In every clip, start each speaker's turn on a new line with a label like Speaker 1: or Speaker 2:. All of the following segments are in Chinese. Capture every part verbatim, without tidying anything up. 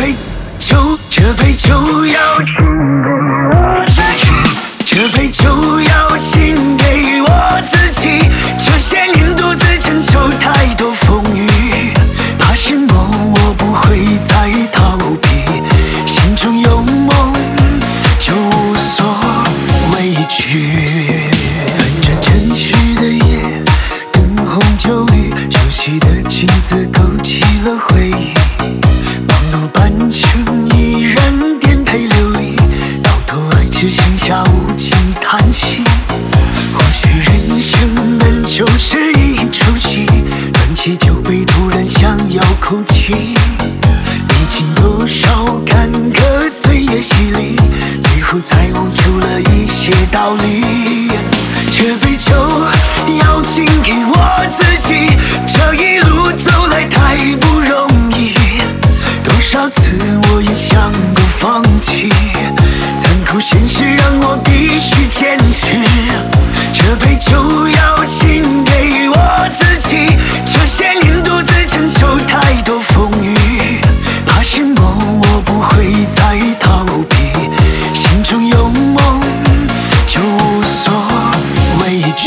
Speaker 1: 杯酒，这杯酒要敬给我自己，这杯酒要敬给我自己。这些年独自承受太多风雨，怕什么我不会再逃避，心中有梦就无所畏惧。看着城市的夜，灯红酒绿，熟悉的镜子勾起了回忆。忙碌半生依然颠沛流离，到头来只剩下无尽叹息。或许人生本就是一出戏，端起酒杯突然想要哭泣。历经多少坎坷岁月洗礼，最后才悟出了一些道理。这杯酒要敬给我自己，这一路走来太不容易，多少次我也想过放弃，残酷现实让我必须坚持。这杯酒要敬给我自己，这些年独自承受太多风雨，怕什么我不会再逃避，心中有梦就无所畏惧。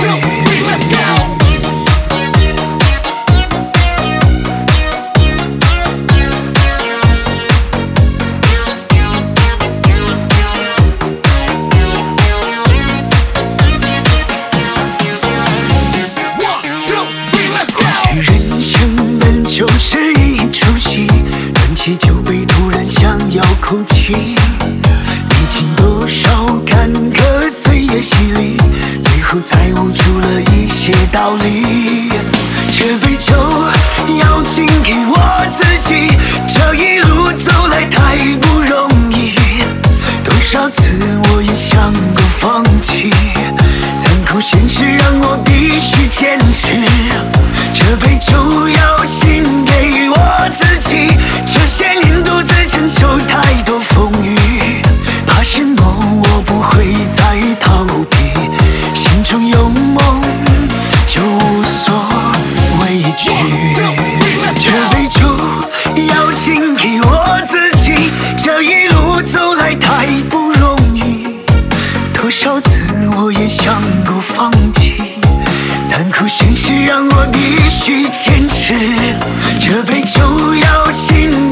Speaker 1: 就是一出戏，端起酒杯突然想要哭泣。历经多少坎坷岁月洗礼，最后才悟出了一些道理。这杯酒要敬给我自己，这一路走来太不容易，多少次我也想过放弃，残酷现实让我必须坚持。这杯酒要敬给我自己，这些年独自承受太多风雨，怕什么我不会再逃避，心中有梦就无所畏惧。这杯酒要敬给我自己，这一路走来太不容易，多少次我也想过放弃，残酷现实让我必须坚持。这杯酒要敬